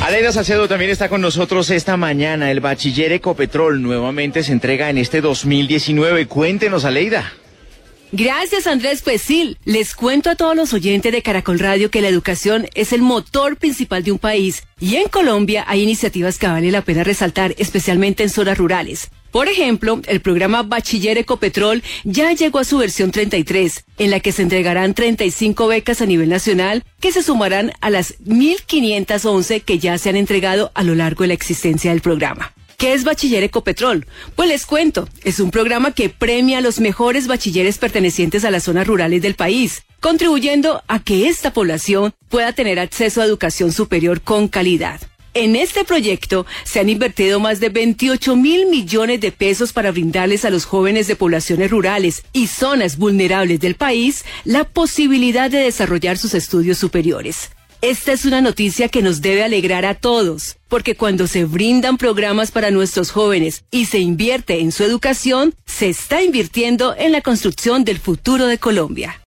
Aleida Salcedo también está con nosotros esta mañana. El bachiller Ecopetrol nuevamente se entrega en este 2019. Cuéntenos, Aleida. Gracias, Andrés. Pues sí, les cuento a todos los oyentes de Caracol Radio que la educación es el motor principal de un país. Y en Colombia hay iniciativas que vale la pena resaltar, especialmente en zonas rurales. Por ejemplo, el programa Bachiller Ecopetrol ya llegó a su versión 33, en la que se entregarán 35 becas a nivel nacional, que se sumarán a las 1.511 que ya se han entregado a lo largo de la existencia del programa. ¿Qué es Bachiller Ecopetrol? Pues les cuento, es un programa que premia a los mejores bachilleres pertenecientes a las zonas rurales del país, contribuyendo a que esta población pueda tener acceso a educación superior con calidad. En este proyecto se han invertido más de 28.000 millones de pesos para brindarles a los jóvenes de poblaciones rurales y zonas vulnerables del país la posibilidad de desarrollar sus estudios superiores. Esta es una noticia que nos debe alegrar a todos, porque cuando se brindan programas para nuestros jóvenes y se invierte en su educación, se está invirtiendo en la construcción del futuro de Colombia.